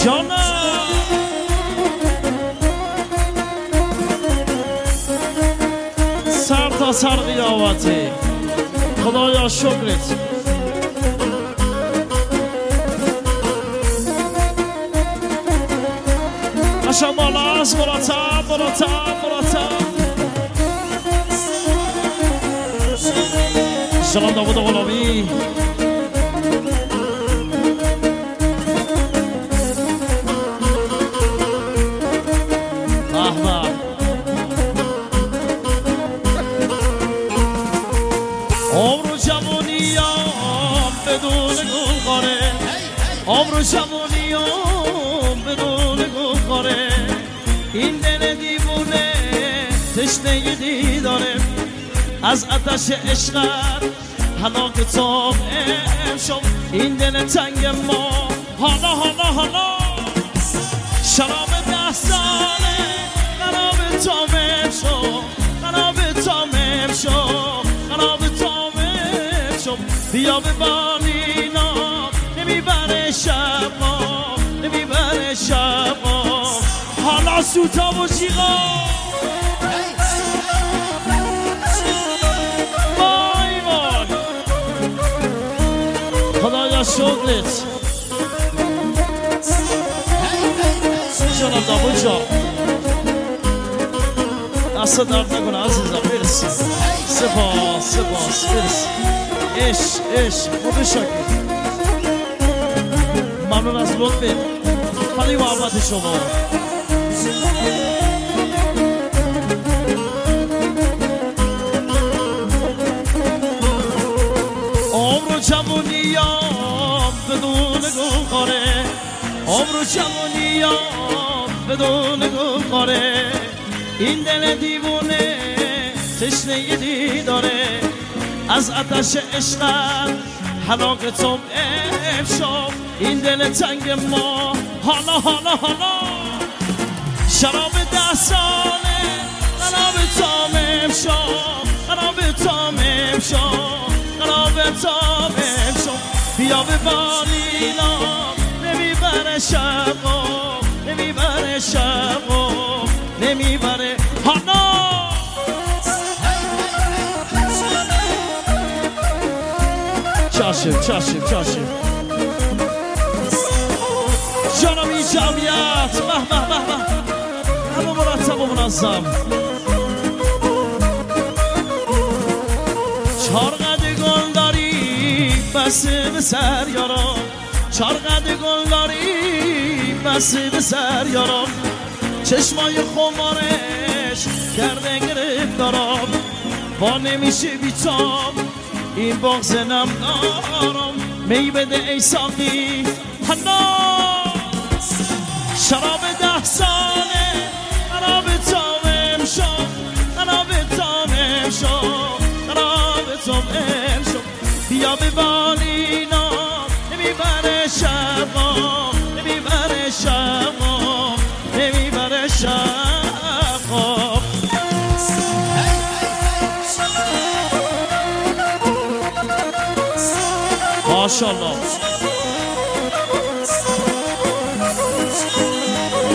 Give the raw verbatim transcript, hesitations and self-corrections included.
جانم سر تا سر قیامتی خدایا شکرت عشق بالا از مرتب مرتب مرتب سلام داود غلامی احمد عمر جوانیام بدون گلخاره عمر جوانیام بدون گلخاره این دل دیوونه تشنه دیداره از آتش عشقت هلاک تو شد این دل تنگ ما حالا حالا حالا شراب ده ساله خراب تامم شد خراب تامم شد خراب تامم شد بیا به بالینا نمیبره شبا نمیبره شبا حالا سوتا و جیغا شغلت جانم داود جان دست درد نکنه عزیزم برسی سپاس سپاس برسی عشق عشق خوب شکر ممنون از لطفت خیلی محبت شما عمر جوانیام بدون گلخاره عمر جوانیام بدون گلخاره این دل دیوونه تشنه دیداره از آتش عشقت هلاک تو شد این دل تنگ ما حالا حالا حالا شراب ده ساله خراب تامم شد خراب تامم شد خراب تامم شد بیا به بالینا نمیبره شبا نمیبره شبا نمیبره حالا چاشم چاشم چاشم جانم این جمعیت به به به به همه مرتب و منظم چهار قد گل داری بسه به سر یارم چهار قد گل داری بسه به سر یارم چشمای خمارش کرده گرفت دارم با نمیشه بیتام این بغض نم دارم می بده ای ساقی حنا شراب ده ساله خراب تامم شد خراب تامم شد خراب تامم شد بیا به بالینا نمیبره شبا نمیبره شبا نمیبره شبا ماشاءالله